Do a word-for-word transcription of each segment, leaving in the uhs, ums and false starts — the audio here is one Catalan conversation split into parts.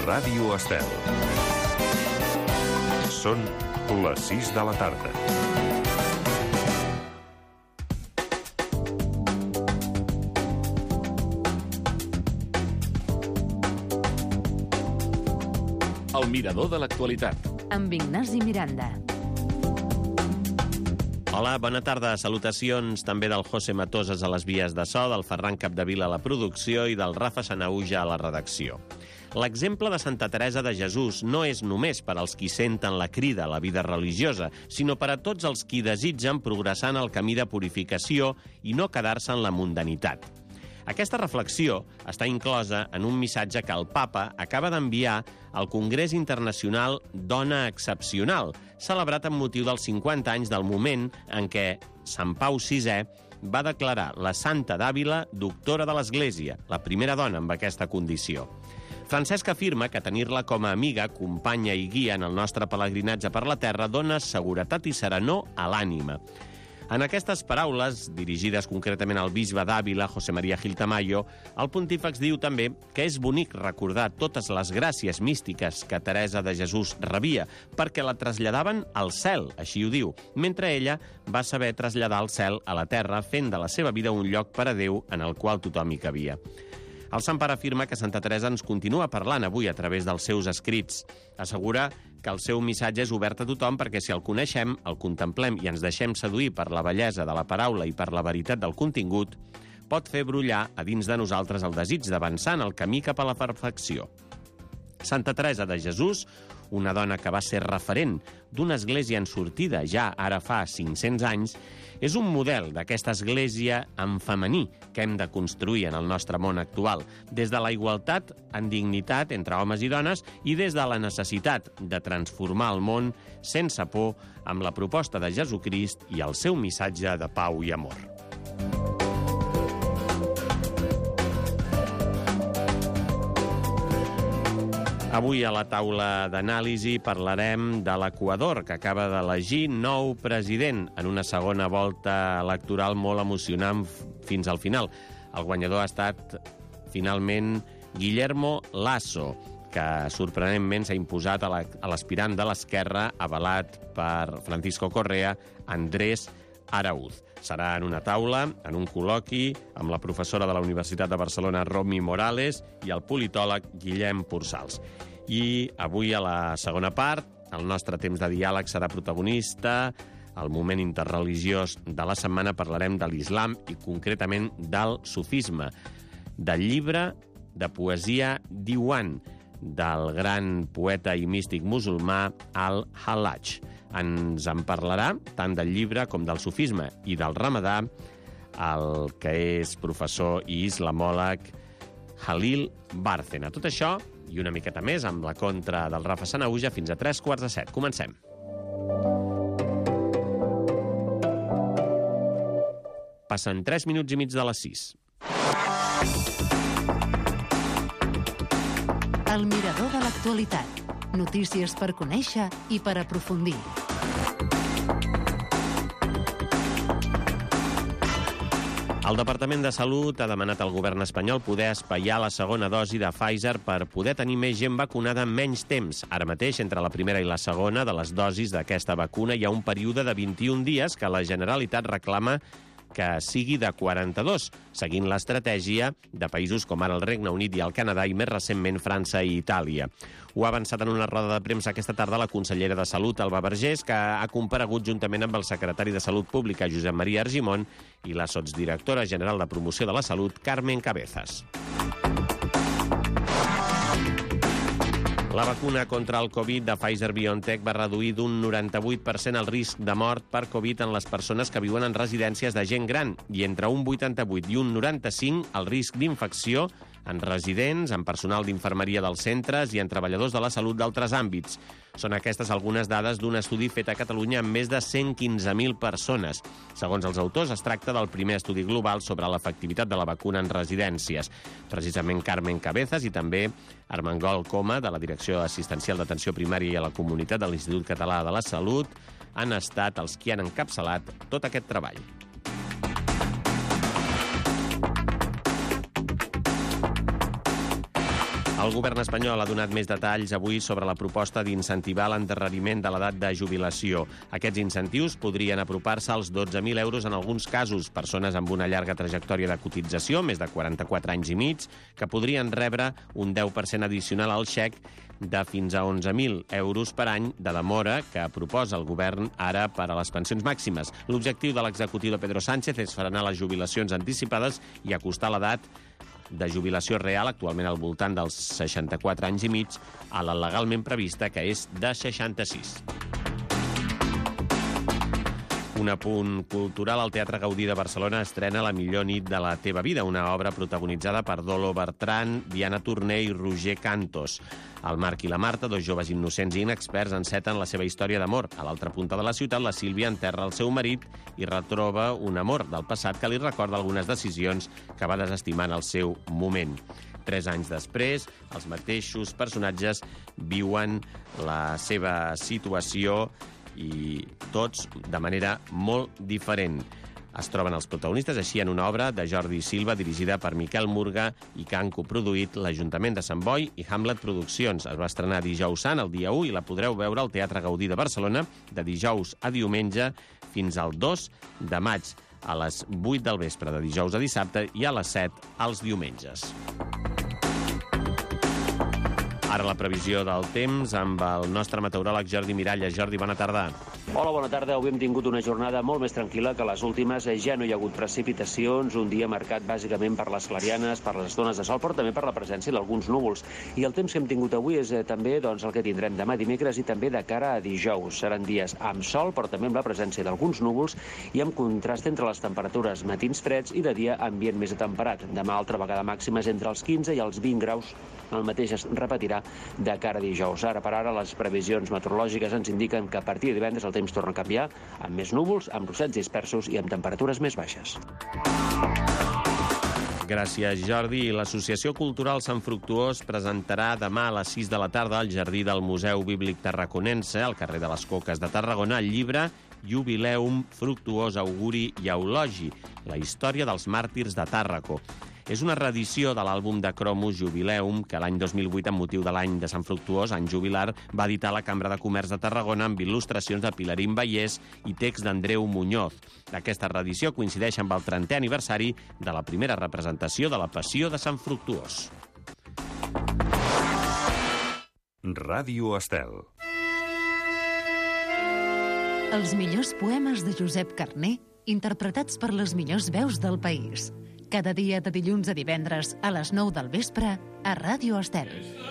Ràdio Estel. Són les sis de la tarda. El mirador de l'actualitat. Amb Ignasi Miranda. Hola, bona tarda. Salutacions també del José Matoses a les vies de so, del Ferran Capdevila a la producció i del Rafa Sanahuja a la redacció. L'exemple de Santa Teresa de Jesús no és només per als qui senten la crida a la vida religiosa, sinó per a tots els qui desitgen progressar en el camí de purificació i no quedar-se en la mundanitat. Aquesta reflexió està inclosa en un missatge que el Papa acaba d'enviar al Congrés Internacional Dona Excepcional, celebrat amb motiu dels cinquanta anys del moment en què Sant Pau sisè va declarar la Santa d'Àvila doctora de l'Església, la primera dona amb aquesta condició. Francesc afirma que tenir-la com a amiga, companya i guia en el nostre pelegrinatge per la terra dona seguretat i serenor a l'ànima. En aquestes paraules, dirigides concretament al bisbe d'Àvila, José María Gil Tamayo, el pontífex diu també que és bonic recordar totes les gràcies místiques que Teresa de Jesús rebia, perquè la traslladaven al cel, així ho diu, mentre ella va saber traslladar el cel a la terra, fent de la seva vida un lloc per a Déu en el qual tothom hi cabia. El Sant Pare afirma que Santa Teresa ens continua parlant avui a través dels seus escrits. Assegura que el seu missatge és obert a tothom perquè si el coneixem, el contemplem i ens deixem seduir per la bellesa de la paraula i per la veritat del contingut, pot fer brollar a dins de nosaltres el desig d'avançar en el camí cap a la perfecció. Santa Teresa de Jesús, una dona que va ser referent d'una església en sortida ja ara fa cinc-cents anys, és un model d'aquesta església en femení que hem de construir en el nostre món actual, des de la igualtat en dignitat entre homes i dones i des de la necessitat de transformar el món sense por amb la proposta de Jesucrist i el seu missatge de pau i amor. Avui a la taula d'anàlisi parlarem de l'Equador, que acaba d'elegir nou president en una segona volta electoral molt emocionant fins al final. El guanyador ha estat, finalment, Guillermo Lasso, que sorprenentment s'ha imposat a l'aspirant de l'esquerra, avalat per Francisco Correa, Andrés Araúz. Serà en una taula, en un col·loqui, amb la professora de la Universitat de Barcelona, Romy Morales, i el politòleg Guillem Pursals. I avui, a la segona part, el nostre temps de diàleg serà protagonista. Al moment interreligiós de la setmana parlarem de l'islam i, concretament, del sufisme, del llibre de poesia Diwan, del gran poeta i místic musulmà Al-Hallaj. Ens en parlarà tant del llibre com del sufisme i del ramadà el que és professor i islamòleg Halil Bárcena. Tot això i una miqueta més amb la contra del Rafa Sanahuja fins a tres quarts de set. Comencem. Passen tres minuts i mig de les sis. El mirador de l'actualitat. Notícies per conèixer i per aprofundir. El Departament de Salut ha demanat al govern espanyol poder espaiar la segona dosi de Pfizer per poder tenir més gent vacunada en menys temps. Ara mateix, entre la primera i la segona de les dosis d'aquesta vacuna hi ha un període de vint-i-un dies que la Generalitat reclama que sigui de quaranta-dos, seguint l'estratègia de països com ara el Regne Unit i el Canadà i més recentment França i Itàlia. Ho ha avançat en una roda de premsa aquesta tarda la consellera de Salut, Alba Vergés, que ha comparegut juntament amb el secretari de Salut Pública, Josep Maria Argimon, i la sotsdirectora general de Promoció de la Salut, Carmen Cabezas. La vacuna contra el Covid de Pfizer-BioNTech va reduir d'un noranta-vuit per cent el risc de mort per Covid en les persones que viuen en residències de gent gran i entre un vuitanta-vuit i un noranta-cinc el risc d'infecció en residents, en personal d'infermeria dels centres i en treballadors de la salut d'altres àmbits. Són aquestes algunes dades d'un estudi fet a Catalunya amb més de cent quinze mil persones. Segons els autors, es tracta del primer estudi global sobre l'efectivitat de la vacuna en residències. Precisament Carmen Cabezas i també Armengol Coma, de la Direcció Assistencial d'Atenció Primària i a la Comunitat de l'Institut Català de la Salut, han estat els qui han encapçalat tot aquest treball. El govern espanyol ha donat més detalls avui sobre la proposta d'incentivar l'endarreriment de l'edat de jubilació. Aquests incentius podrien apropar-se als dotze mil euros en alguns casos. Persones amb una llarga trajectòria de cotització, més de quaranta-quatre anys i mig, que podrien rebre un deu per cent addicional al xec de fins a onze mil euros per any de demora que proposa el govern ara per a les pensions màximes. L'objectiu de l'executiu de Pedro Sánchez és frenar les jubilacions anticipades i acostar l'edat de jubilació real, actualment al voltant dels seixanta-quatre anys i mig, a la legalment prevista, que és de seixanta-sis. Un apunt cultural. El Teatre Gaudí de Barcelona estrena La millor nit de la teva vida, una obra protagonitzada per Dolo Bertran, Diana Torné i Roger Cantos. El Marc i la Marta, dos joves innocents i inexperts, enceten la seva història d'amor. A l'altra punta de la ciutat, la Sílvia enterra el seu marit i retroba un amor del passat que li recorda algunes decisions que va desestimar en el seu moment. Tres anys després, els mateixos personatges viuen la seva situació i tots de manera molt diferent. Es troben els protagonistes així en una obra de Jordi Silva dirigida per Miquel Murga i que han coproduït l'Ajuntament de Sant Boi i Hamlet Produccions. Es va estrenar dijous sant, el dia u, i la podreu veure al Teatre Gaudí de Barcelona de dijous a diumenge fins al dos de maig, a les vuit del vespre de dijous a dissabte i a les set els diumenges. Ara la previsió del temps amb el nostre meteoròleg Jordi Miralles. Jordi, bona tarda. Hola, bona tarda. Avui hem tingut una jornada molt més tranquil·la que les últimes. Ja no hi ha hagut precipitacions, un dia marcat bàsicament per les clarianes, per les estones de sol, però també per la presència d'alguns núvols. I el temps que hem tingut avui és eh, també doncs, el que tindrem demà dimecres i també de cara a dijous. Seran dies amb sol, però també amb la presència d'alguns núvols i amb contrast entre les temperatures, matins freds i de dia ambient més atemperat. Demà altra vegada màximes entre els quinze i els vint graus. El mateix es repetirà de cara a dijous. Ara per ara les previsions meteorològiques ens indiquen que a partir de divendres el temps torna a canviar, amb més núvols, amb ruixats dispersos i amb temperatures més baixes. Gràcies, Jordi. L'Associació Cultural Sant Fructuós presentarà demà a les sis de la tarda al jardí del Museu Bíblic Tarraconense, al carrer de les Coques de Tarragona, el llibre Jubileum Fructuós Auguri i Eulogi, la història dels màrtirs de Tàrraco. És una reedició de l'àlbum de cromos Jubileum, que l'any dos mil vuit, amb motiu de l'any de Sant Fructuós, any jubilar, va editar la Cambra de Comerç de Tarragona amb il·lustracions de Pilarín Vallès i text d'Andreu Muñoz. Aquesta reedició coincideix amb el trentè aniversari de la primera representació de la Passió de Sant Fructuós. Ràdio Estel. Els millors poemes de Josep Carner, interpretats per les millors veus del país. Cada dia de dilluns a divendres a les nou del vespre a Ràdio Estel.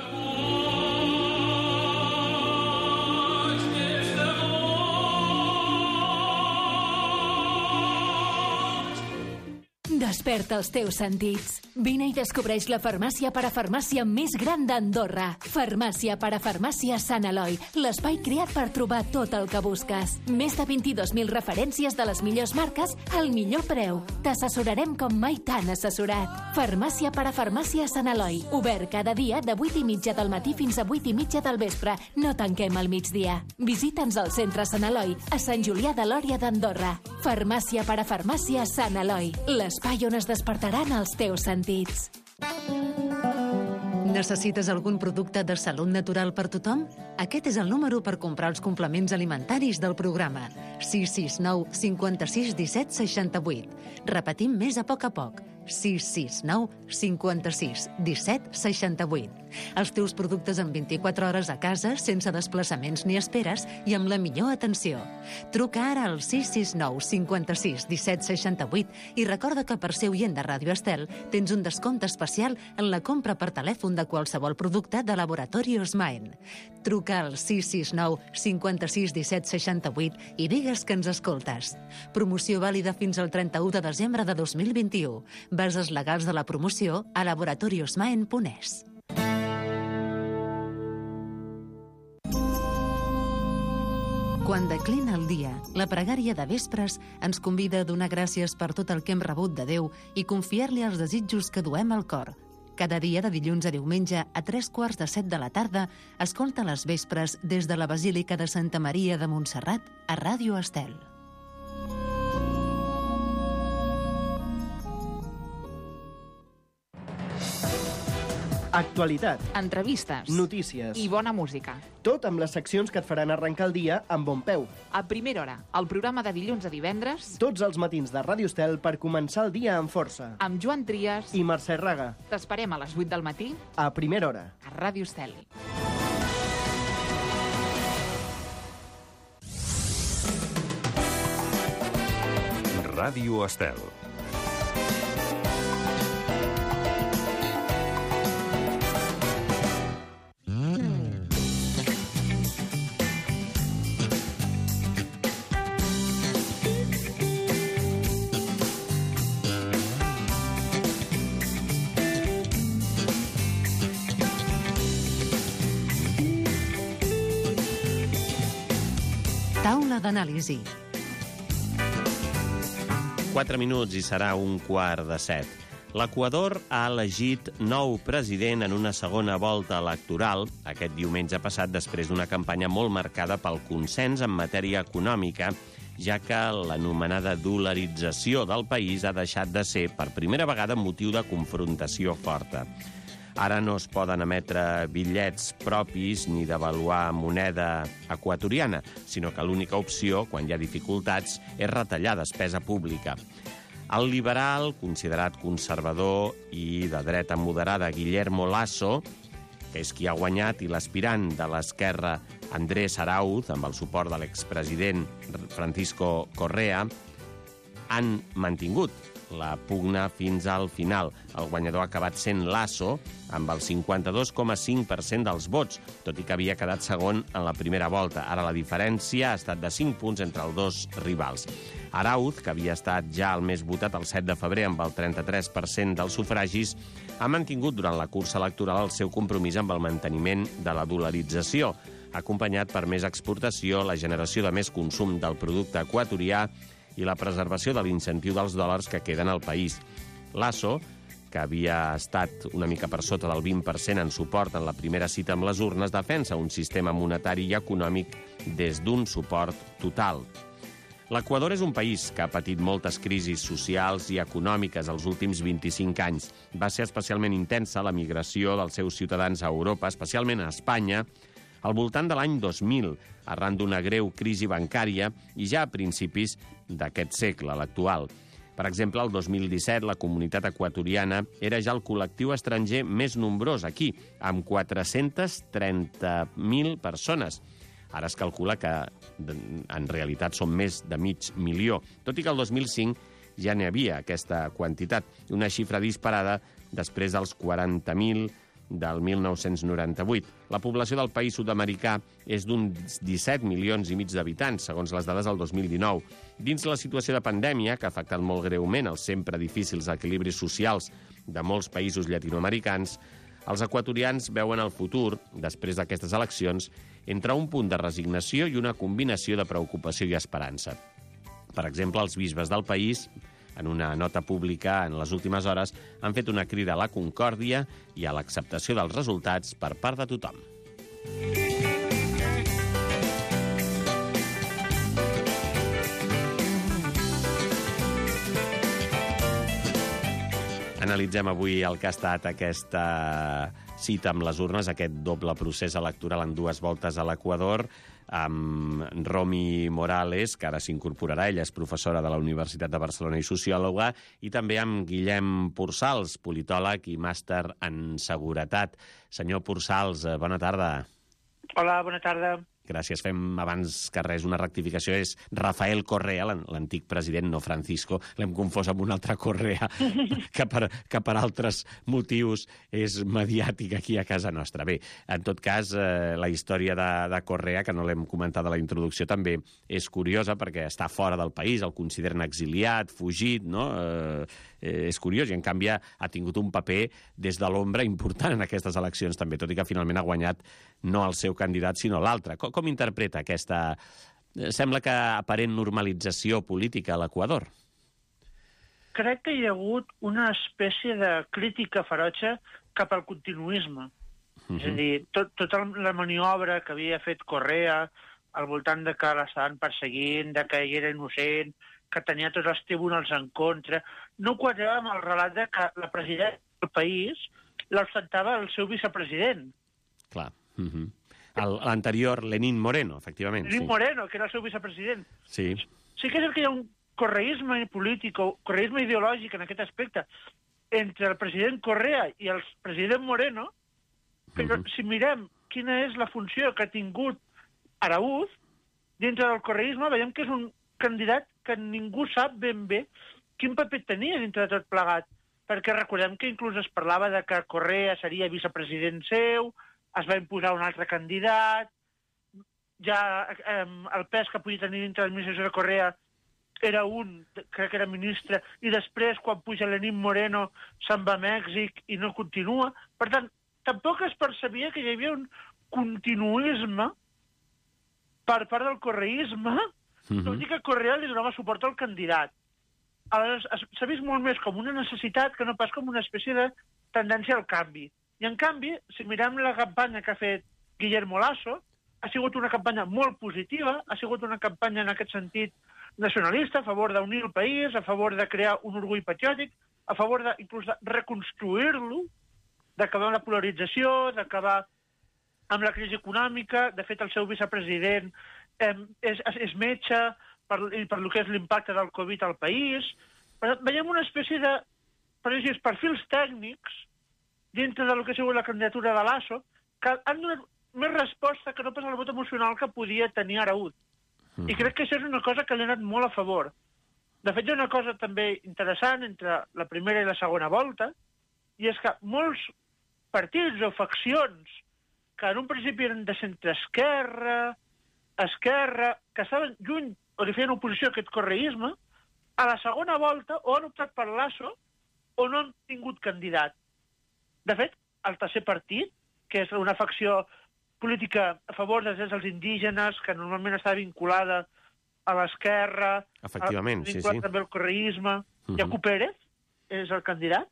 Desperta els teus sentits. Vine i descobreix la farmàcia parafarmàcia més gran d'Andorra. Farmàcia parafarmàcia Sant Eloi, l'espai creat per trobar tot el que busques. Més de vint-i-dos mil referències de les millors marques al millor preu. T'assessorarem com mai t'han assessorat. Farmàcia parafarmàcia Sant Eloi, obert cada dia de vuit i mitja del matí fins a vuit i mitja del vespre. No tanquem al migdia. Visita'ns al centre Sant Eloi, a Sant Julià de Lòria d'Andorra. Farmàcia parafarmàcia Sant Eloi, l'espai on es despertaran els teus sentits. Necessites algun producte de salut natural per tothom? Aquest és el número per comprar els complements alimentaris del programa. sis sis nou cinquanta-sis disset seixanta-vuit. Repetim més a poc a poc. sis sis nou cinquanta-sis disset seixanta-vuit. Els teus productes en vint-i-quatre hores a casa, sense desplaçaments ni esperes i amb la millor atenció. Truca ara al sis sis nou cinquanta-sis disset seixanta-vuit i recorda que per ser oient de Ràdio Estel tens un descompte especial en la compra per telèfon de qualsevol producte de Laboratori Osmaen. Truca al sis sis nou cinquanta-sis disset seixanta-vuit i digues que ens escoltes. Promoció vàlida fins al trenta-u de desembre de dos mil vint-i-u. Bases legals de la promoció a laboratoriosmaen punt es. Quan declina el dia, la pregària de vespres ens convida a donar gràcies per tot el que hem rebut de Déu i confiar-li els desitjos que duem al cor. Cada dia de dilluns a diumenge a tres quarts de set de la tarda escolta les vespres des de la Basílica de Santa Maria de Montserrat a Ràdio Estel. Actualitat, entrevistes notícies i bona música. Tot amb les seccions que et faran arrencar el dia amb bon peu. A primera hora, el programa de dilluns a divendres, Tots els matins de Ràdio Estel per començar el dia amb força. amb Joan Trias. I Mercè Raga, T'esperem a les vuit del matí a primera hora. a Ràdio Estel. Ràdio Estel. Taula d'anàlisi. Quatre minuts i serà un quart de set. L'Equador ha elegit nou president en una segona volta electoral aquest diumenge passat després d'una campanya molt marcada pel consens en matèria econòmica, ja que l'anomenada dolarització del país ha deixat de ser, per primera vegada, motiu de confrontació forta. Ara no es poden emetre bitllets propis ni devaluar moneda equatoriana, sinó que l'única opció, quan hi ha dificultats, és retallar despesa pública. El liberal, considerat conservador i de dreta moderada Guillermo Lasso, que és qui ha guanyat, i l'aspirant de l'esquerra Andrés Arauz, amb el suport de l'expresident Francisco Correa, han mantingut la pugna fins al final. El guanyador ha acabat sent Lasso, amb el cinquanta-dos coma cinc per cent dels vots, tot i que havia quedat segon en la primera volta. Ara la diferència ha estat de cinc punts entre els dos rivals. Arauz, que havia estat ja el més votat el set de febrer amb el trenta-tres per cent dels sufragis, ha mantingut durant la cursa electoral el seu compromís amb el manteniment de la dolarització, acompanyat per més exportació, la generació de més consum del producte equatorià i la preservació de l'incentiu dels dòlars que queden al país. Lasso, que havia estat una mica per sota del vint per cent en suport en la primera cita amb les urnes, defensa un sistema monetari i econòmic des d'un suport total. L'Equador és un país que ha patit moltes crisis socials i econòmiques els últims vint-i-cinc anys. Va ser especialment intensa la migració dels seus ciutadans a Europa, especialment a Espanya, al voltant de l'any dos mil, arran d'una greu crisi bancària i ja a principis d'aquest segle, l'actual. Per exemple, el dos mil disset, la comunitat equatoriana era ja el col·lectiu estranger més nombrós aquí, amb quatre-cents trenta mil persones. Ara es calcula que en realitat són més de mig milió, tot i que el dos mil cinc ja n'hi havia aquesta quantitat, una xifra disparada després dels quaranta mil del mil nou-cents noranta-vuit. La població del país sud-americà és d'uns disset milions i mig d'habitants, segons les dades del dos mil dinou. Dins la situació de pandèmia, que ha afectat molt greument els sempre difícils equilibris socials de molts països llatinoamericans, els equatorians veuen el futur, després d'aquestes eleccions, entre un punt de resignació i una combinació de preocupació i esperança. Per exemple, els bisbes del país, en una nota pública en les últimes hores, han fet una crida a la concòrdia i a l'acceptació dels resultats per part de tothom. Analitzem avui el que ha estat aquesta cita amb les urnes, aquest doble procés electoral en dues voltes a l'Equador, amb Romy Morales, que ara s'incorporarà, ella és professora de la Universitat de Barcelona i sociòloga, i també amb Guillem Pursals, politòleg i màster en seguretat. Senyor Pursals, bona tarda. Hola, bona tarda. Gràcies. Fem abans que res una rectificació. És Rafael Correa, l'antic president, no Francisco. L'hem confós amb un altre Correa, que per, que per altres motius és mediàtic aquí a casa nostra. Bé, en tot cas, eh, la història de, de Correa, que no l'hem comentat a la introducció, també és curiosa perquè està fora del país, el consideren exiliat, fugit, no? Eh, eh, és curiós, i en canvi ha tingut un paper des de l'ombra important en aquestes eleccions també, tot i que finalment ha guanyat no el seu candidat, sinó l'altre. Com, com interpreta aquesta, sembla que aparent normalització política a l'Equador? Crec que hi ha hagut una espècie de crítica ferotge cap al continuisme. Uh-huh. És a dir, tot, tota la maniobra que havia fet Correa al voltant de que l'estaven perseguint, de que ell era innocent, que tenia tots els tribunals en contra, no quadrava amb el relat de que la presidència del país l'ostentava el seu vicepresident. Clar. Uh -huh. L'anterior, Lenín Moreno, efectivament. Lenín sí. Moreno, que era el seu vicepresident. Sí. Sí que és el que hi ha un correisme polític o correisme ideològic en aquest aspecte entre el president Correa i el president Moreno, però uh -huh. si mirem quina és la funció que ha tingut Araúz dintre del correisme, veiem que és un candidat que ningú sap ben bé quin paper tenia dintre de tot plegat, perquè recordem que inclús es parlava de que Correa seria vicepresident seu, es va imposar un altre candidat, ja eh, el pes que podia tenir dintre l'administració de Correa era un, crec que era ministre, i després, quan puja Lenín Moreno, se'n va a Mèxic i no continua. Per tant, tampoc es percebia que hi havia un continuisme per part del correisme, uh-huh. tot i que Correa li donava suport al candidat. Aleshores, s'ha vist molt més com una necessitat que no pas com una espècie de tendència al canvi. I, en canvi, si mirem la campanya que ha fet Guillermo Lasso, ha sigut una campanya molt positiva, ha sigut una campanya en aquest sentit nacionalista, a favor d'unir el país, a favor de crear un orgull patriòtic, a favor de, inclús de reconstruir-lo, d'acabar amb la polarització, d'acabar amb la crisi econòmica. De fet, el seu vicepresident eh, és, és metge per, per lo que és l'impacte del Covid al país. Però veiem una espècie de per dir, perfils tècnics dintre del que ha sigut la candidatura de Lasso que han donat més resposta que no pas al vot emocional que podia tenir Araúz. Mm. I crec que això és una cosa que li ha anat molt a favor. De fet, hi ha una cosa també interessant entre la primera i la segona volta, i és que molts partits o faccions que en un principi eren de centre-esquerra, esquerra, que estaven lluny o li feien oposició a aquest correisme, a la segona volta o han optat per Lasso o no han tingut candidat. De fet, el tercer partit, que és una facció política a favor dels drets dels indígenes, que normalment està vinculada a l'esquerra, efectivament, sí, vinculada sí. també al correisme, uh-huh. Jaco Pérez és el candidat,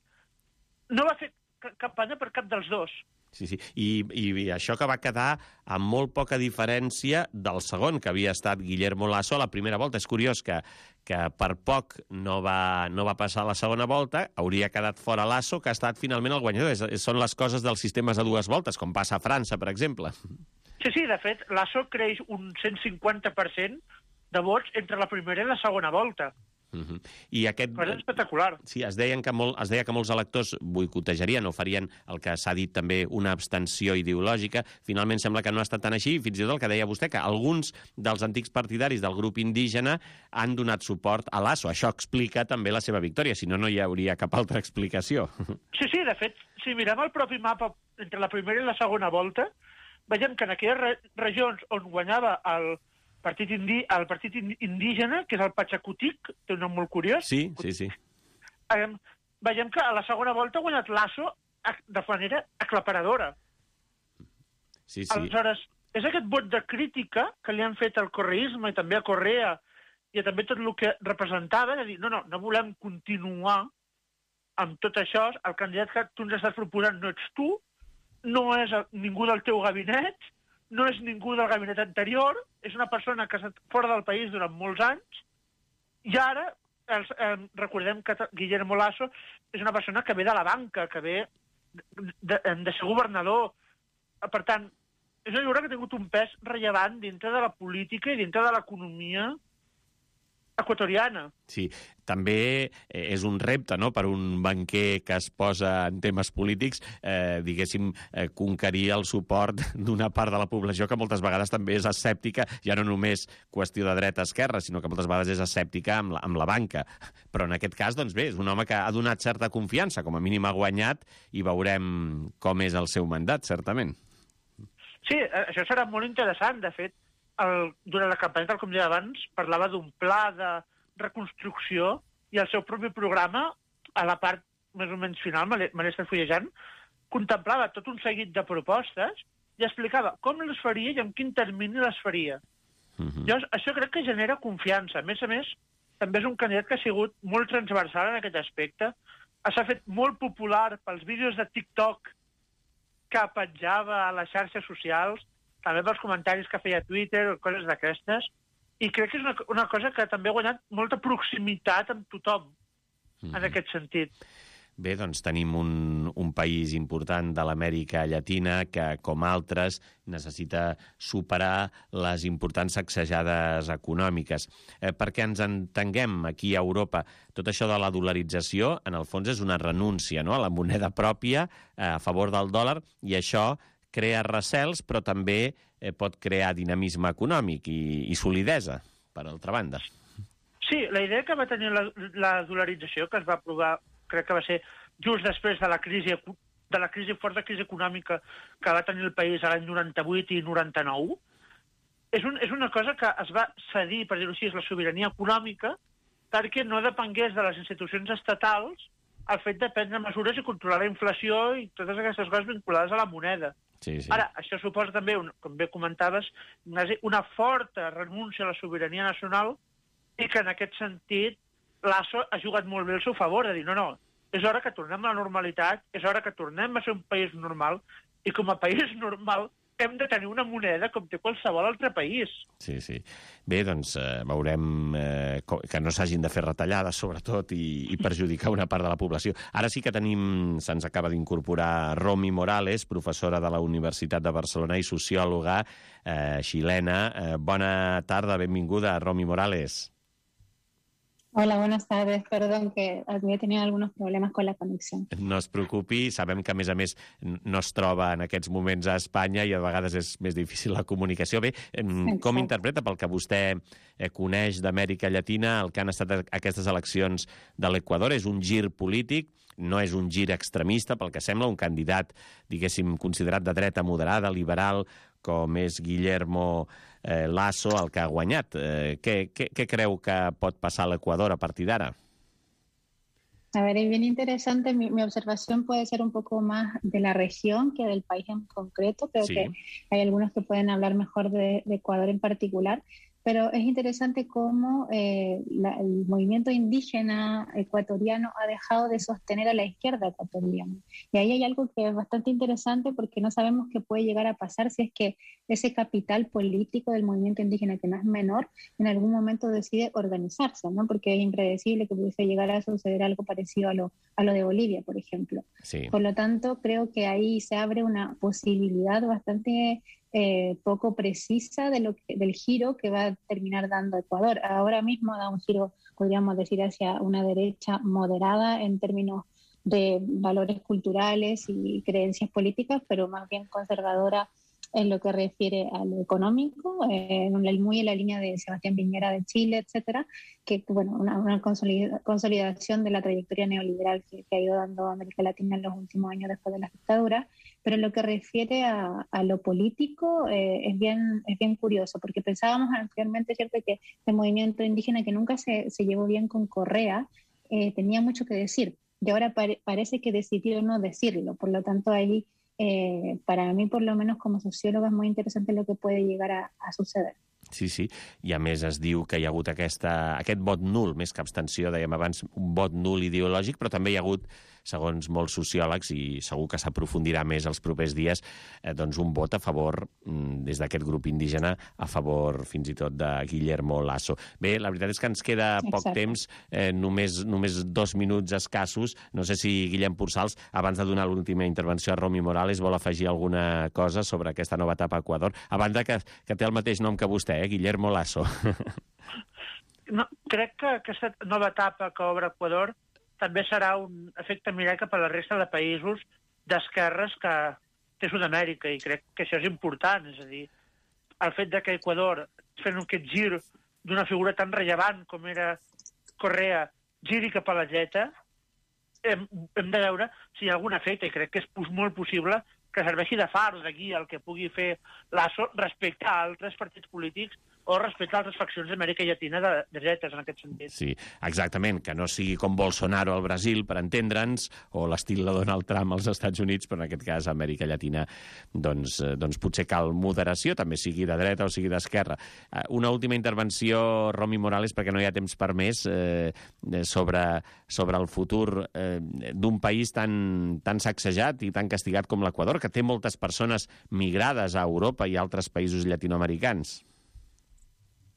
no va fer campanya per cap dels dos. Sí, sí. I, i això que va quedar amb molt poca diferència del segon, que havia estat Guillermo Lasso a la primera volta. És curiós que, que per poc no va, no va passar a la segona volta, hauria quedat fora Lasso, que ha estat finalment el guanyador. És, són les coses dels sistemes a dues voltes, com passa a França, per exemple. Sí, sí, de fet, Lasso creix un cent cinquanta per cent de vots entre la primera i la segona volta. Uh-huh. I aquest... Cosa espectacular. Sí, es, deien que molt, es deia que molts electors boicotejarien o farien el que s'ha dit també una abstenció ideològica. Finalment sembla que no ha estat tan així, fins i tot el que deia vostè, que alguns dels antics partidaris del grup indígena han donat suport a Lasso. Això explica també la seva victòria, si no, no hi hauria cap altra explicació. Sí, sí, de fet, si mirem el propi mapa entre la primera i la segona volta, veiem que en aquelles re regions on guanyava el partit, indi el partit indígena, que és el Pachacutic, té un nom molt curiós. Sí, sí, sí. Eh, veiem que a la segona volta ha guanyat Lasso de manera aclaparadora. Sí, sí. Aleshores, és aquest vot de crítica que li han fet al correisme i també a Correa i a també tot el que representava, de dir, no, no, no volem continuar amb tot això, el candidat que tu ens estàs proposant no ets tu, no és ningú del teu gabinet, no és ningú del gabinet anterior, és una persona que ha estat fora del país durant molts anys, i ara els, eh, recordem que Guillermo Lasso és una persona que ve de la banca, que ve de, de, de ser governador. Per tant, és una figura que ha tingut un pes rellevant dintre de la política i dintre de l'economia equatoriana. Sí, també és un repte, no?, per un banquer que es posa en temes polítics, eh, diguéssim, eh, conquerir el suport d'una part de la població que moltes vegades també és escèptica, ja no només qüestió de dreta-esquerra, sinó que moltes vegades és escèptica amb la, amb la banca. Però en aquest cas, doncs bé, és un home que ha donat certa confiança, com a mínim ha guanyat, i veurem com és el seu mandat, certament. Sí, això serà molt interessant. De fet, el, durant la campanya, tal com deia abans, parlava d'un pla de reconstrucció i el seu propi programa, a la part més o menys final, me l'he estat fullejant, contemplava tot un seguit de propostes i explicava com les faria i en quin termini les faria. Uh-huh. Llavors, això crec que genera confiança. A més a més, també és un candidat que ha sigut molt transversal en aquest aspecte. S'ha fet molt popular pels vídeos de TikTok que penjava a les xarxes socials, també pels comentaris que feia a Twitter o coses d'aquestes, i crec que és una, una cosa que també ha guanyat molta proximitat amb tothom, mm-hmm. en aquest sentit. Bé, doncs tenim un, un país important de l'Amèrica Llatina que, com altres, necessita superar les importants sacsejades econòmiques. Eh, perquè ens entenguem aquí a Europa, tot això de la dolarització, en el fons, és una renúncia, no?, a la moneda pròpia eh, a favor del dòlar, i això crea recels, però també eh, pot crear dinamisme econòmic i, i solidesa, per altra banda. Sí, la idea que va tenir la, la dolarització, que es va aprovar, crec que va ser just després de la crisi, de la crisi forta crisi econòmica que va tenir el país a l'any noranta-vuit i noranta-nou, és, un, és una cosa que es va cedir, per dir-ho així, la sobirania econòmica, perquè no depengués de les institucions estatals el fet de prendre mesures i controlar la inflació i totes aquestes coses vinculades a la moneda. Sí, sí. Ara, això suposa també, un, com bé comentaves, una forta renúncia a la sobirania nacional, i que en aquest sentit l'A S O ha jugat molt bé al seu favor, de dir, no, no, és hora que tornem a la normalitat, és hora que tornem a ser un país normal, i com a país normal hem de tenir una moneda com té qualsevol altre país. Sí, sí. Bé, doncs eh, veurem eh, que no s'hagin de fer retallades, sobretot, i, i perjudicar una part de la població. Ara sí que tenim, se'ns acaba d'incorporar Romy Morales, professora de la Universitat de Barcelona i sociòloga eh, xilena. Eh, bona tarda, benvinguda, Romy Morales. Hola, buenas tardes. Perdón que había tenido algunos problemas con la conexión. No es preocupi, sabem que, a més a més, no es troba en aquests moments a Espanya i a vegades és més difícil la comunicació. Bé, Exacte. Com interpreta, pel que vostè coneix d'Amèrica Llatina, el que han estat aquestes eleccions de l'Equador? És un gir polític, no és un gir extremista, pel que sembla, un candidat, diguéssim, considerat de dreta moderada, liberal, com és Guillermo eh, Lasso, el que ha guanyat. Eh, què, què, què creu que pot passar a l'Equador a partir d'ara? A ver, es bien interesante. Mi, mi observación puede ser un poco más de la región que del país en concreto. Creo sí. que hay algunos que pueden hablar mejor de, de Ecuador en particular. Pero es interesante cómo eh, la, el movimiento indígena ecuatoriano ha dejado de sostener a la izquierda ecuatoriana. Y ahí hay algo que es bastante interesante porque no sabemos qué puede llegar a pasar si es que ese capital político del movimiento indígena, que no es menor, en algún momento decide organizarse, ¿no? Porque es impredecible que pudiese llegar a suceder algo parecido a lo, a lo de Bolivia, por ejemplo. Sí. Por lo tanto, creo que ahí se abre una posibilidad bastante Eh, poco precisa de lo que, del giro que va a terminar dando Ecuador. Ahora mismo da un giro, podríamos decir, hacia una derecha moderada en términos de valores culturales y creencias políticas, pero más bien conservadora en lo que refiere a lo económico, eh, muy en la línea de Sebastián Piñera de Chile, etcétera, que bueno, una, una consolidación de la trayectoria neoliberal que, que ha ido dando América Latina en los últimos años después de la dictadura. Pero en lo que refiere a, a lo político eh, es, bien, es bien curioso, porque pensábamos anteriormente, ¿cierto?, que el movimiento indígena, que nunca se, se llevó bien con Correa, eh, tenía mucho que decir, y ahora pare, parece que decidió no decirlo. Por lo tanto, ahí, eh, para mí, por lo menos como socióloga, es muy interesante lo que puede llegar a, a suceder. Sí, sí, i a més es diu que hi ha hagut aquesta, aquest vot nul, més que abstenció, dèiem abans, un vot nul ideològic, però també hi ha hagut, segons molts sociòlegs, i segur que s'aprofundirà més els propers dies, eh, doncs un vot a favor, des d'aquest grup indígena, a favor fins i tot de Guillermo Lasso. Bé, la veritat és que ens queda poc Exacte. temps, eh, només, només dos minuts escassos. No sé si Guillem Pursals, abans de donar l'última intervenció a Romy Morales, vol afegir alguna cosa sobre aquesta nova etapa a Equador, a banda que, que té el mateix nom que vostè, eh, Guillermo Lasso. No, crec que aquesta nova etapa que obre Equador també serà un efecte mirar cap a la resta de països d'esquerres que té Sud-amèrica, i crec que això és important. És a dir, el fet de que Equador, fent aquest gir d'una figura tan rellevant com era Correa, giri cap a la dreta, hem, hem de veure si hi ha algun efecte, i crec que és molt possible que serveixi de far, de guia, el que pugui fer Lasso respecte a altres partits polítics o respecte a altres faccions d'Amèrica Llatina de, de dretes, en aquest sentit. Sí, exactament, que no sigui com Bolsonaro al Brasil, per entendre'ns, o l'estil de Donald Trump als Estats Units, però en aquest cas a Amèrica Llatina doncs, doncs potser cal moderació, també sigui de dreta o sigui d'esquerra. Una última intervenció, Romy Morales, perquè no hi ha temps per més, eh, sobre, sobre el futur eh, d'un país tan, tan sacsejat i tan castigat com l'Equador, que té moltes persones migrades a Europa i a altres països llatinoamericans.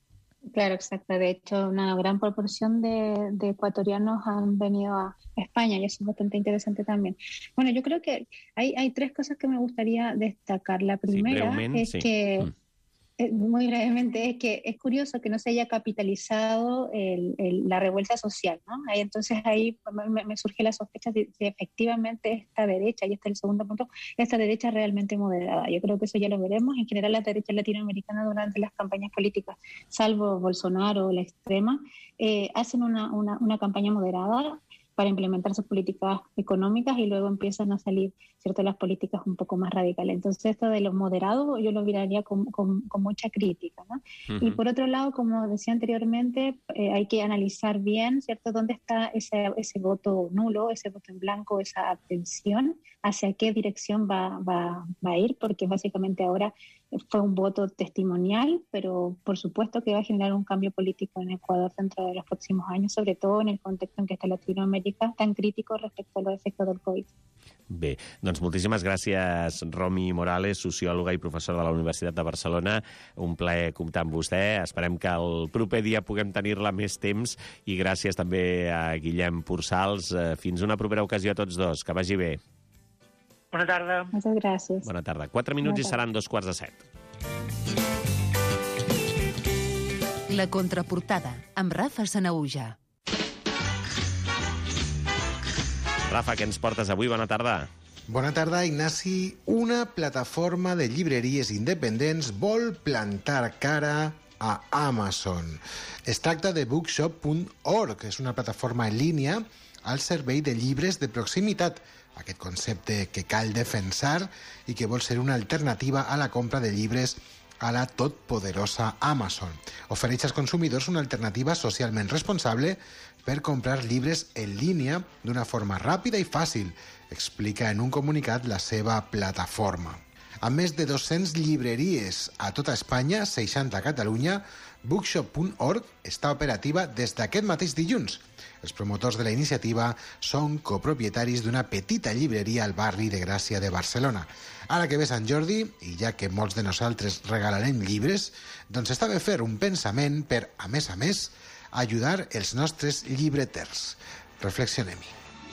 Claro, exacto. De hecho, una gran proporción de, de ecuatorianos han venido a España y eso es bastante interesante también. Bueno, yo creo que hay, hay tres cosas que me gustaría destacar. La primera sí, es sí. que... Mm. Muy brevemente, es que es curioso que no se haya capitalizado el, el, la revuelta social, ¿no? Ahí, entonces ahí me, me surge la sospecha de si efectivamente esta derecha, y este es el segundo punto, esta derecha es realmente moderada. Yo creo que eso ya lo veremos. En general, las derechas latinoamericanas durante las campañas políticas, salvo Bolsonaro o la extrema, eh, hacen una, una, una campaña moderada para implementar sus políticas económicas y luego empiezan a salir, ¿cierto?, las políticas un poco más radicales. Entonces, esto de los moderados yo lo miraría con, con, con mucha crítica, ¿no? Uh-huh. Y por otro lado, como decía anteriormente, eh, hay que analizar bien, ¿cierto?, dónde está ese, ese voto nulo, ese voto en blanco, esa abstención, hacia qué dirección va, va, va a ir, porque básicamente ahora fue un voto testimonial, pero por supuesto que va a generar un cambio político en Ecuador dentro de los próximos años, sobre todo en el contexto en que está Latinoamérica tan crítico respecto a los efectos del Covid. Bé, doncs moltíssimes gràcies, Romy Morales, sociòloga i professora de la Universitat de Barcelona. Un plaer comptar amb vostè. Esperem que el proper dia puguem tenir-la més temps i gràcies també a Guillem Pursals. Fins una propera ocasió a tots dos. Que vagi bé. Bona tarda. Moltes gràcies. Bona tarda. Quatre minuts i seran dos quarts de set. La contraportada, amb Rafa Sanahuja. Rafa, què ens portes avui? Bona tarda. Bona tarda, Ignasi. Una plataforma de llibreries independents vol plantar cara a Amazon. Es tracta de bookshop punt org, és una plataforma en línia al servei de llibres de proximitat, aquest concepte que cal defensar i que vol ser una alternativa a la compra de llibres a la totpoderosa Amazon. Ofereix als consumidors una alternativa socialment responsable per comprar llibres en línia d'una forma ràpida i fàcil, explica en un comunicat la seva plataforma. Amb més de dues-centes llibreries a tota Espanya, seixanta a Catalunya, bookshop punt org està operativa des d'aquest mateix dilluns. Els promotors de la iniciativa són copropietaris d'una petita llibreria al barri de Gràcia de Barcelona. Ara que ve Sant Jordi, i ja que molts de nosaltres regalarem llibres, doncs està bé fer un pensament per, a més a més, ajudar els nostres llibreters. Reflexionem-hi.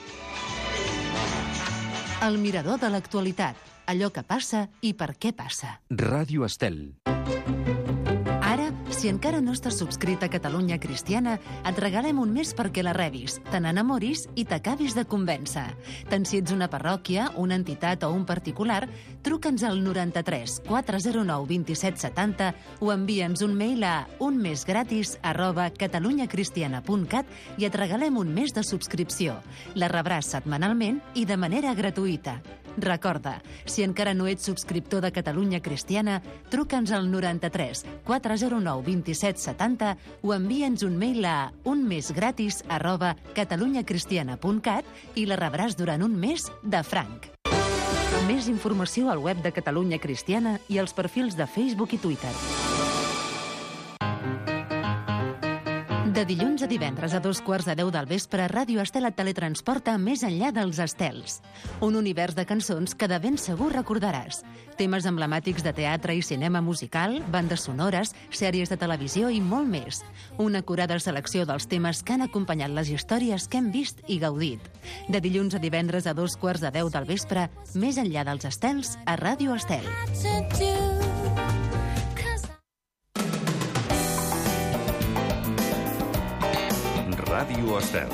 El mirador de l'actualitat. Allò que passa i per què passa. Ràdio Estel. Ara, si encara no estàs subscrit a Catalunya Cristiana, et regalem un mes perquè la rebis, te n'enamoris i t'acabis de convèncer. Tant si ets una parròquia, una entitat o un particular, truca'ns al noranta-tres quatre zero nou dos set set zero o envia'ns un mail a unmesgratis arroba catalunyacristiana punt cat i et regalem un mes de subscripció. La rebràs setmanalment i de manera gratuïta. Recorda, si encara no ets subscriptor de Catalunya Cristiana, truca'ns al noranta-tres quatre zero nou dos set set zero o envia'ns un mail a unmesgratis arroba catalunyacristiana punt cat i la rebràs durant un mes de franc. Més informació al web de Catalunya Cristiana i als perfils de Facebook i Twitter. De dilluns a divendres a dos quarts de deu del vespre, Ràdio Estel et teletransporta més enllà dels estels. Un univers de cançons que de ben segur recordaràs. Temes emblemàtics de teatre i cinema musical, bandes sonores, sèries de televisió i molt més. Una acurada selecció dels temes que han acompanyat les històries que hem vist i gaudit. De dilluns a divendres a dos quarts de deu del vespre, més enllà dels estels, a Ràdio Estel. Ràdio Estel.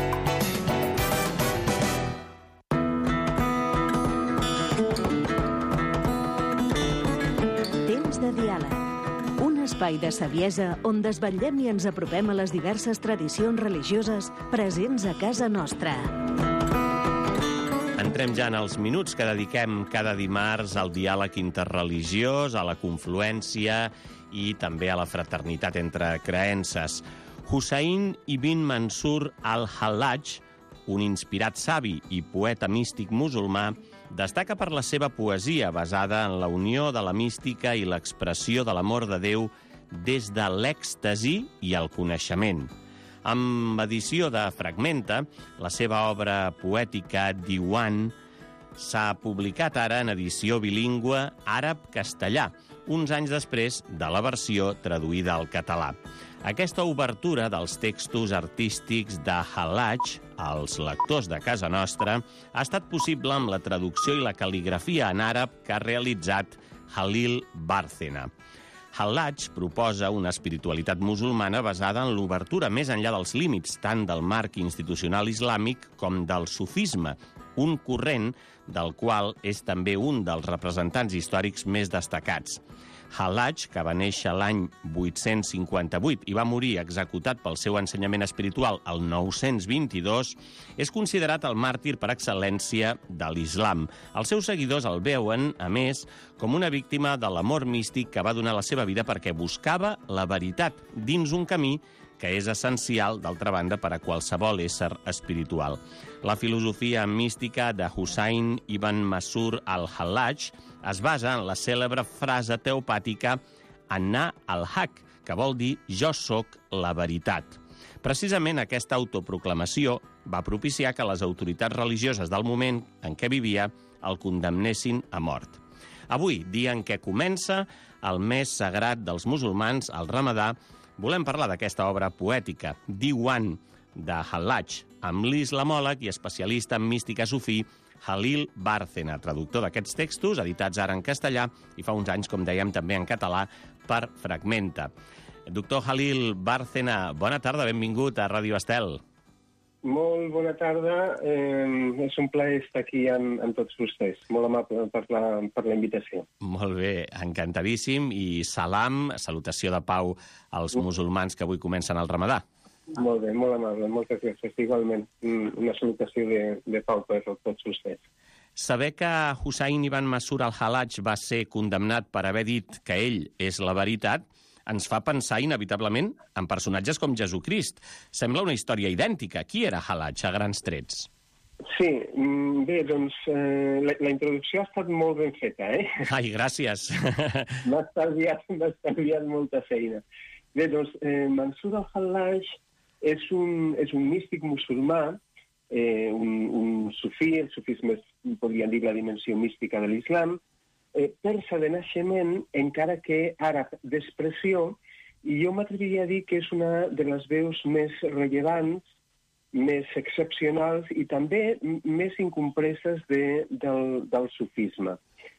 Temps de diàleg. Un espai de saviesa on desvetllem i ens apropem a les diverses tradicions religioses presents a casa nostra. Entrem ja en els minuts que dediquem cada dimarts al diàleg interreligiós, a la confluència i també a la fraternitat entre creences. Hussain ibn Mansur al-Hallaj, un inspirat savi i poeta místic musulmà, destaca per la seva poesia basada en la unió de la mística i l'expressió de l'amor de Déu des de l'èxtasi i el coneixement. Amb edició de Fragmenta, la seva obra poètica Diwan s'ha publicat ara en edició bilingüe àrab-castellà, uns anys després de la versió traduïda al català. Aquesta obertura dels textos artístics de Hallaj als lectors de casa nostra ha estat possible amb la traducció i la cal·ligrafia en àrab que ha realitzat Khalil Bárcena. Hallaj proposa una espiritualitat musulmana basada en l'obertura més enllà dels límits tant del marc institucional islàmic com del sufisme, un corrent del qual és també un dels representants històrics més destacats. Hallaj, que va néixer l'any vuit-cents cinquanta-vuit i va morir executat pel seu ensenyament espiritual el nou-cents vint-i-dos, és considerat el màrtir per excel·lència de l'islam. Els seus seguidors el veuen, a més, com una víctima de l'amor místic que va donar la seva vida perquè buscava la veritat dins un camí que és essencial, d'altra banda, per a qualsevol ésser espiritual. La filosofia mística de Hussain ibn Mansur al-Hallaj es basa en la cèlebre frase teopàtica Ana al-Haq, que vol dir «jo sóc la veritat». Precisament aquesta autoproclamació va propiciar que les autoritats religioses del moment en què vivia el condemnessin a mort. Avui, dia en què comença el mes sagrat dels musulmans, el Ramadà, volem parlar d'aquesta obra poètica, Diwan, de Hallaj, amb l'islamòleg i especialista en mística sufí Khalil Bárcena, traductor d'aquests textos, editats ara en castellà i fa uns anys, com dèiem, també en català per Fragmenta. Doctor Khalil Bárcena, bona tarda, benvingut a Ràdio Estel. Molt bona tarda, eh, és un plaer estar aquí amb, amb tots vostès. Molt amable per la, per la invitació. Molt bé, encantadíssim, i salam, salutació de pau als musulmans que avui comencen el Ramadà. Molt bé, molt amable, moltes gràcies. Igualment, una salutació de, de pau per tots vostès. Saber que Hussain ibn Mansur al-Hallaj va ser condemnat per haver dit que ell és la veritat ens fa pensar inevitablement en personatges com Jesucrist. Sembla una història idèntica. Qui era Hallaj, a grans trets? Sí, bé, doncs eh, la, la introducció ha estat molt ben feta, eh? Ai, gràcies. M'ha estalviat, m'ha estalviat molta feina. Bé, doncs, eh, Mansur al-Hallaj és un, és un místic musulmà, eh, un, un sufí, el sufisme podríem dir la dimensió mística de l'islam, eh, persa de naixement, encara que àrab d'expressió, i jo m'atreviria a dir que és una de les veus més rellevants, més excepcionals i també més incompreses de, del, del sufisme.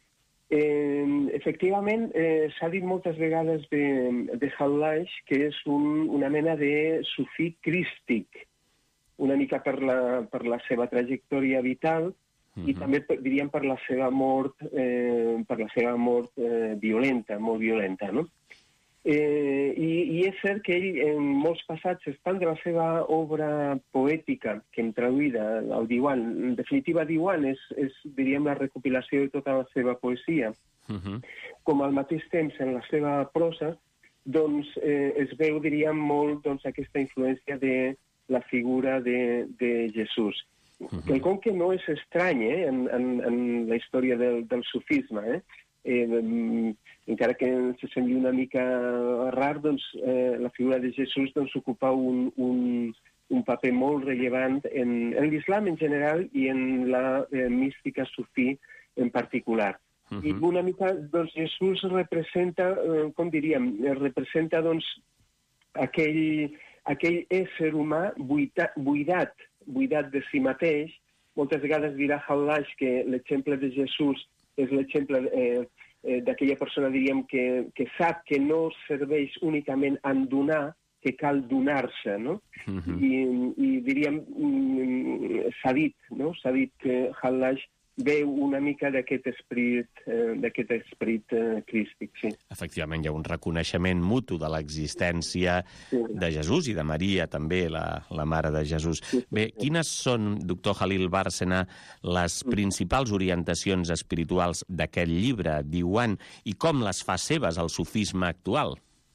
Eh, efectivament, eh, s'ha dit moltes vegades de, de Hallaj que és un, una mena de sufí crístic, una mica per la, per la seva trajectòria vital, i també, diríem, per la seva mort, eh, per la seva mort eh, violenta, molt violenta, no? Eh, i, I és cert que ell, en molts passatges, tant de la seva obra poètica, que hem traduïda, el Diwan, en definitiva, Diwan és, és, diríem, la recopilació de tota la seva poesia, uh-huh. com al mateix temps, en la seva prosa, doncs eh, es veu, diríem, molt doncs, aquesta influència de la figura de, de Jesús. Uh-huh. Quelcom que no és estrany eh, en, en, en la història del, del sufisme. Eh? Eh, encara que se sembli una mica rar, doncs, eh, la figura de Jesús doncs, ocupa un, un, un paper molt rellevant en, en l'islam en general i en la eh, mística sufí en particular. Uh-huh. I una mica, doncs, Jesús representa, eh, com diríem, representa, doncs, aquell, aquell ésser humà buida, buidat, buidat de si mateix. Moltes vegades dirà Hallaj que l'exemple de Jesús és l'exemple eh, eh, d'aquella persona, diríem, que, que sap que no serveix únicament en donar, que cal donar-se, no? Uh-huh. I, i diríem, mm, s'ha dit, no? S'ha dit que Hallaj veu una mica d'aquest esperit, eh, d'aquest esperit eh, crístic, sí. Efectivament, hi ha un reconeixement mutu de l'existència sí. de Jesús i de Maria, també, la, la mare de Jesús. Sí, sí, Bé, sí. Quines són, doctor Khalil Bárcena, les principals orientacions espirituals d'aquest llibre, Diwan, i com les fa seves el sufisme actual?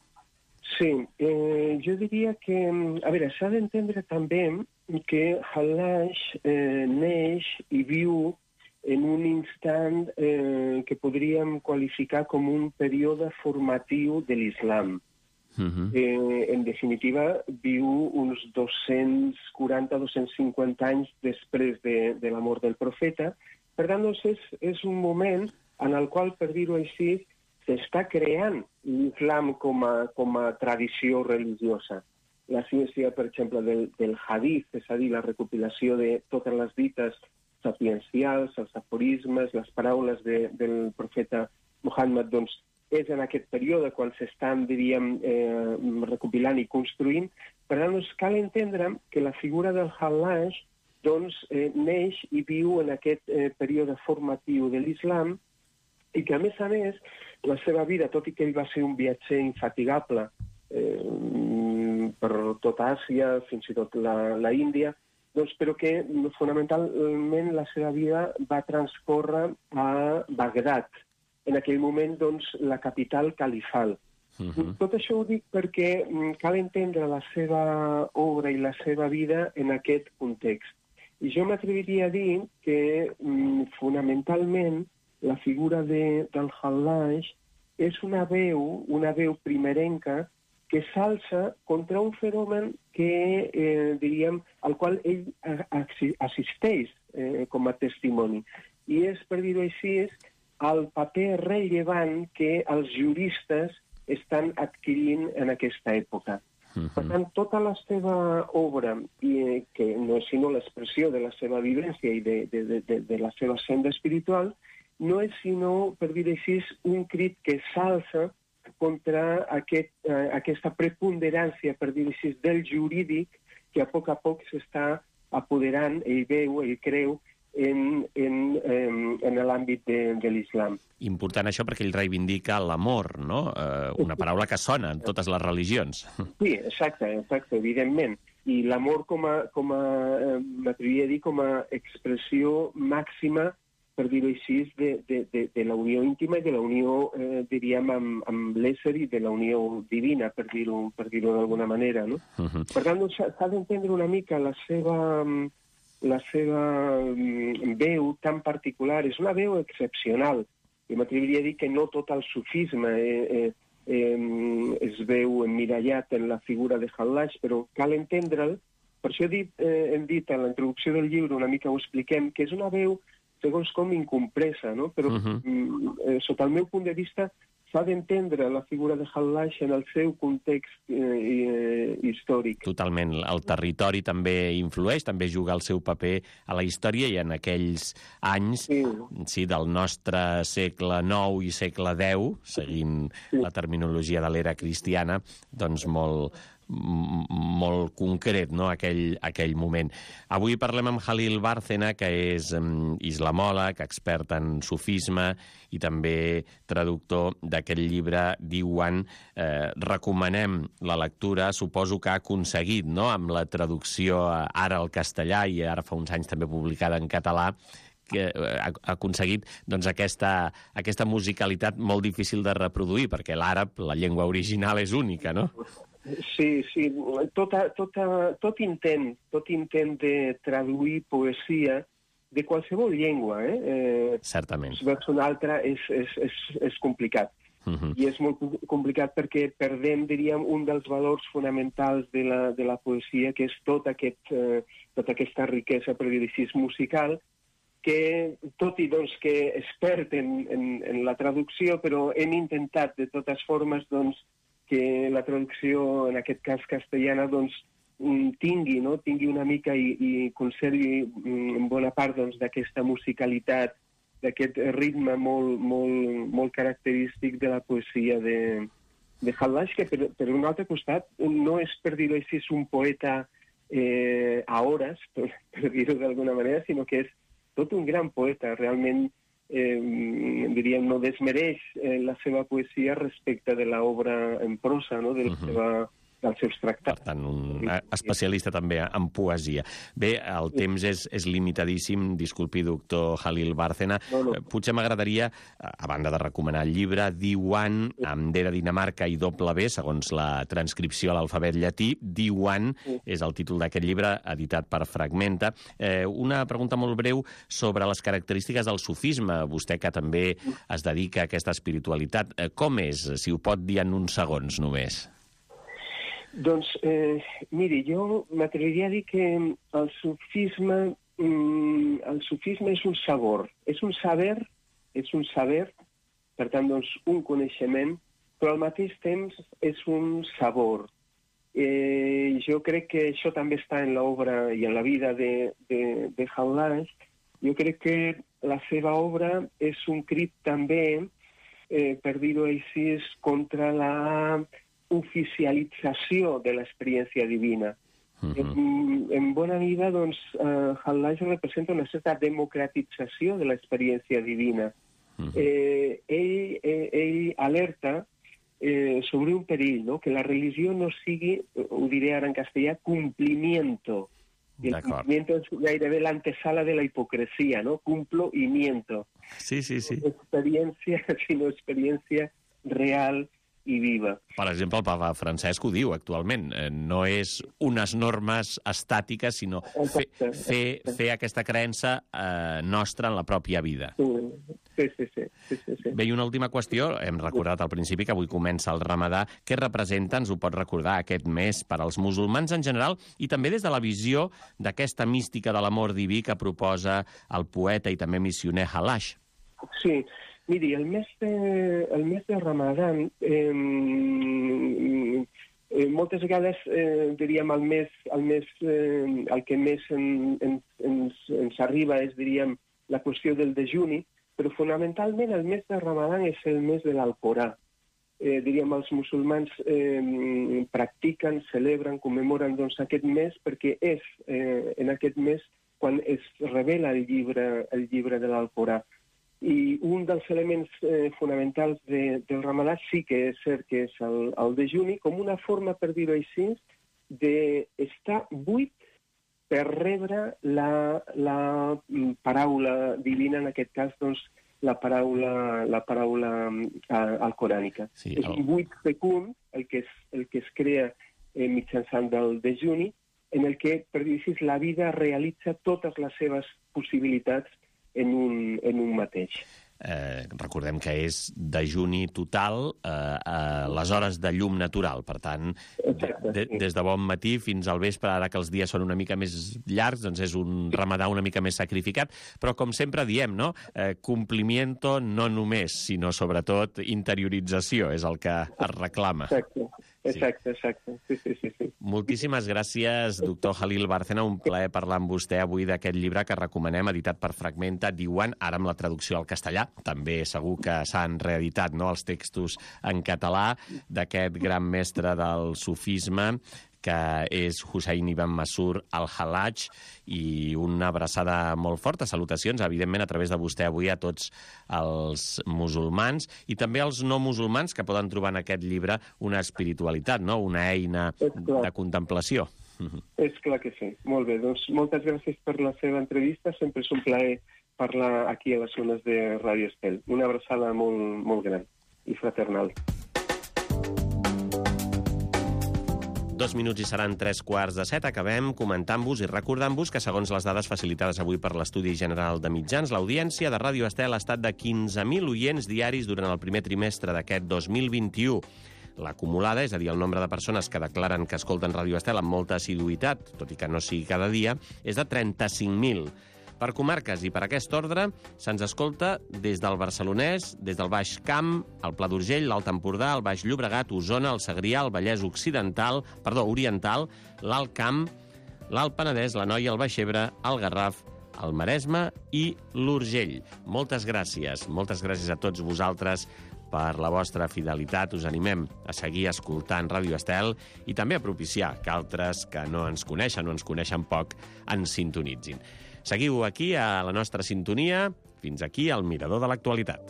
Sí, eh, jo diria que, a veure, s'ha d'entendre també que Hallaj eh, neix i viu en un instant eh, que podríem qualificar com un període formatiu de l'islam. Uh-huh. Eh, en definitiva, viu uns dos-cents quaranta a dos-cents cinquanta anys després de, de la mort del profeta. Per tant, doncs, és, és un moment en el qual, per dir-ho així, s'està creant l'islam com a, com a tradició religiosa. La ciència, per exemple, del, del hadith, és a dir, la recopilació de totes les dites sapiencials, els aforismes, les paraules de, del profeta Muhammad, doncs, és en aquest període quan s'estan, diríem, eh, recopilant i construint. Per tant, doncs, cal entendre que la figura del Hallaj doncs, eh, neix i viu en aquest eh, període formatiu de l'islam i que, a més a més, la seva vida, tot i que ell va ser un viatger infatigable eh, per tota Àsia, fins i tot la, la Índia, doncs, però que fonamentalment la seva vida va transcórrer a Bagdad, en aquell moment doncs, la capital califal. Uh-huh. Tot això ho dic perquè cal entendre la seva obra i la seva vida en aquest context. I jo m'atreviria a dir que fonamentalment la figura de, del Hallaj és una veu, una veu primerenca que s'alça contra un fenomen que, eh, diríem, al qual ell assisteix eh, com a testimoni. I és, per dir-ho així, el paper rellevant que els juristes estan adquirint en aquesta època. Uh-huh. Per tant, tota la seva obra, i, que no és sinó l'expressió de la seva vivència i de, de, de, de, de la seva senda espiritual, no és sinó, per dir-ho així, un crit que s'alça contra aquest, eh, aquesta preponderància, per dir-ho així, del jurídic que a poc a poc s'està apoderant, ell veu, ell creu, en, en, en, en l'àmbit de, de l'islam. Important això perquè ell reivindica l'amor, no? Eh, una paraula que sona en totes les religions. Sí, exacte, exacte, evidentment. I l'amor com a, com a eh, m'atreviria a dir, com a expressió màxima, per dir-ho així, de, de, de, de la unió íntima i de la unió, eh, diríem, amb, amb l'ésser i de la unió divina, per dir-ho per dir-ho d'alguna manera, no? Uh-huh. Per tant, doncs, s'ha d'entendre una mica la seva, la seva veu tan particular. És una veu excepcional. I m'atreviria a dir que no tot el sufisme eh, eh, eh, es veu emmirallat en la figura de Hallaj, però cal entendre'l. Per això he dit, eh, hem dit en la introducció del llibre, una mica ho expliquem, que és una veu segons com incompresa, no? Però uh-huh. eh, sota el meu punt de vista s'ha d'entendre la figura de Hallaj en el seu context eh, eh, històric. Totalment. El territori també influeix, també juga el seu paper a la història i en aquells anys sí. Sí, del nostre segle nou i segle deu, seguint sí. la terminologia de l'era cristiana, doncs molt... molt concret, no?, aquell, aquell moment. Avui parlem amb Khalil Bárcena, que és um, islamòleg, expert en sufisme i també traductor d'aquest llibre Diwan. Eh, recomanem la lectura, suposo que ha aconseguit, no?, amb la traducció ara al castellà i ara fa uns anys també publicada en català, que ha aconseguit doncs, aquesta, aquesta musicalitat molt difícil de reproduir, perquè l'àrab, la llengua original, és única, no? Sí, sí. Tot, tot, tot intent, tot intent de traduir poesia de qualsevol llengua, eh? eh Certament. Vers una altra és, és, és, és complicat. Uh-huh. I és molt complicat perquè perdem, diríem, un dels valors fonamentals de la, de la poesia, que és tot aquest, eh, tota aquesta riquesa, per dir-ho així, musical, que, tot i doncs, que expert en, en, en la traducció, però hem intentat de totes formes doncs, que la traducció, en aquest cas castellana, doncs, tingui, no? tingui una mica i, i conservi en bona part doncs, d'aquesta musicalitat, d'aquest ritme molt, molt, molt característic de la poesia de, de Hallaj, que per, per un altre costat no és, per dir-ho així, un poeta eh, a hores, per, per dir-ho d'alguna manera, sinó que és tot un gran poeta, realment. Eh, diríem, no desmereix eh, la seva poesia respecte de l'obra en prosa, no?, de la uh-huh. seva, dels seus tractats. Per tant, un especialista també en poesia. Bé, el sí. temps és, és limitadíssim, disculpi, doctor Khalil Bárcena. No, no. Potser m'agradaria, a banda de recomanar el llibre, Diwan, amb D de Dinamarca i doble B, segons la transcripció a l'alfabet llatí. Diwan sí. és el títol d'aquest llibre, editat per Fragmenta. Eh, una pregunta molt breu sobre les característiques del sufisme. Vostè, que també es dedica a aquesta espiritualitat, eh, com és, si ho pot dir en uns segons només? Doncs, eh, miri, jo m'atreviria a dir que el sufisme, mm, el sufisme és un sabor, és un saber, és un saber per tant, doncs, un coneixement, però al mateix temps és un sabor. Eh, jo crec que això també està en l'obra i en la vida de, de, de Hallash. Jo crec que la seva obra és un crit també, eh, per dir-ho així, contra la oficialització de l'experiència divina. Uh-huh. en, en bona mida, doncs, uh, Hallash representa una certa democratització de l'experiència divina. Uh-huh. eh, ell, eh, ell alerta eh, sobre un perill, no? Que la religió no sigui, ho diré ara en castellà, cumplimiento. I el cumplimiento és gairebé l'antesala de la hipocresia, no? Cumplo y miento. Sí, sí, sí. No experiència, sinó experiència real i viva. Per exemple, el papa Francesc ho diu actualment. No és unes normes estàtiques, sinó fer, fer, fer aquesta creença eh, nostra en la pròpia vida. Sí, sí, sí. sí, sí, sí. Bé, i una última qüestió. Hem recordat al principi que avui comença el Ramadà. Què representa, ens ho pot recordar, aquest mes per als musulmans en general i també des de la visió d'aquesta mística de l'amor diví que proposa el poeta i també missioner Hallash? Sí. Miri, el mes de, el mes de Ramadan, eh, eh, moltes vegades, eh, diríem, el mes, el, mes, eh, el que més en, en, ens, ens arriba és, diríem, la qüestió del dejuni, però fonamentalment el mes de Ramadan és el mes de l'Alcorà. Eh, diríem, els musulmans eh, practiquen, celebren, commemoren doncs, aquest mes perquè és eh, en aquest mes quan es revela el llibre, el llibre de l'Alcorà. I un dels elements eh, fonamentals de, del Ramadà sí que és cert que és el, el dejuni, com una forma, per dir-ho així, d'estar buit per rebre la, la paraula divina, en aquest cas, doncs, la paraula, la paraula eh, alcorànica. Sí, el... És un buit fecund, el que es, el que es crea eh, mitjançant del dejuni, en el que, per dir-ho així, la vida realitza totes les seves possibilitats en un, en un mateix. Eh, recordem que és dejuni total eh, a les hores de llum natural. Per tant, de, de, des de bon matí fins al vespre, ara que els dies són una mica més llargs, doncs és un ramadà una mica més sacrificat. Però, com sempre diem, no? Eh, complimiento no només, sinó sobretot interiorització és el que es reclama. Exacte. Exacte, exacte. Sí, sí, sí, sí. Moltíssimes gràcies, doctor Jalil Bárcena. Un plaer parlar amb vostè avui d'aquest llibre que recomanem, editat per Fragmenta, Diuen, ara amb la traducció al castellà. També segur que s'han reeditat, no?, els textos en català d'aquest gran mestre del sufisme, que és Hussein Ibn Masur al-Hallash, i una abraçada molt forta. Salutacions, evidentment, a través de vostè avui a tots els musulmans i també als no musulmans que poden trobar en aquest llibre una espiritualitat, no?, una eina de contemplació. És clar que sí. Molt bé, doncs moltes gràcies per la seva entrevista. Sempre és un plaer parlar aquí a les zones de Ràdio Estel. Una abraçada molt, molt gran i fraternal. Dos minuts i seran tres quarts de set. Acabem comentant-vos i recordant-vos que, segons les dades facilitades avui per l'Estudi General de Mitjans, l'audiència de Ràdio Estel ha estat de quinze mil oients diaris durant el primer trimestre d'aquest dos mil vint-i-u. L'acumulada, és a dir, el nombre de persones que declaren que escolten Ràdio Estel amb molta assiduïtat, tot i que no sigui cada dia, és de trenta-cinc mil. Per comarques i per aquest ordre, se'ns escolta des del Barcelonès, des del Baix Camp, el Pla d'Urgell, l'Alt Empordà, el Baix Llobregat, Osona, el Segrià, el Vallès Occidental, perdó, Oriental, l'Alt Camp, l'Alt Penedès, l'Anoia, el Baix Ebre, el Garraf, el Maresme i l'Urgell. Moltes gràcies, moltes gràcies a tots vosaltres per la vostra fidelitat. Us animem a seguir escoltant Ràdio Estel i també a propiciar que altres que no ens coneixen o ens coneixen poc ens sintonitzin. Seguiu aquí a la nostra sintonia. Fins aquí el Mirador de l'Actualitat.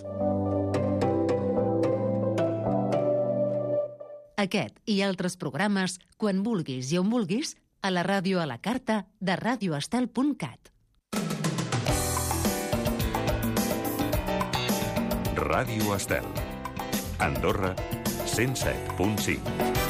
Aquest i altres programes, quan vulguis i on vulguis, a la ràdio a la carta de radio estel punt cat. Ràdio Estel. Andorra, cent set punt cinc.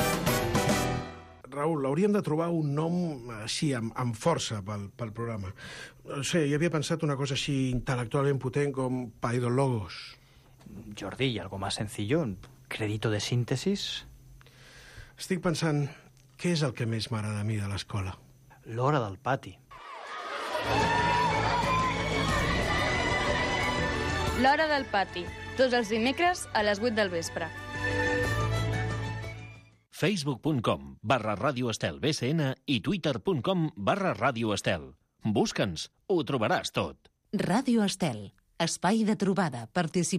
Raül, hauríem de trobar un nom així, amb, amb força pel, pel programa. No sé, jo havia pensat una cosa així intel·lectualment potent com Paidologos. Jordi, ¿y algo más sencillo? ¿Crédito de síntesis? Estic pensant, què és el que més m'agrada a mi de l'escola? L'hora del pati. L'hora del pati. tots els dimecres a les vuit del vespre. Facebook.com barra Ràdio Estel B C N i Twitter.com barra Ràdio Estel. Busca'ns, ho trobaràs tot. Ràdio Estel, espai de trobada, participació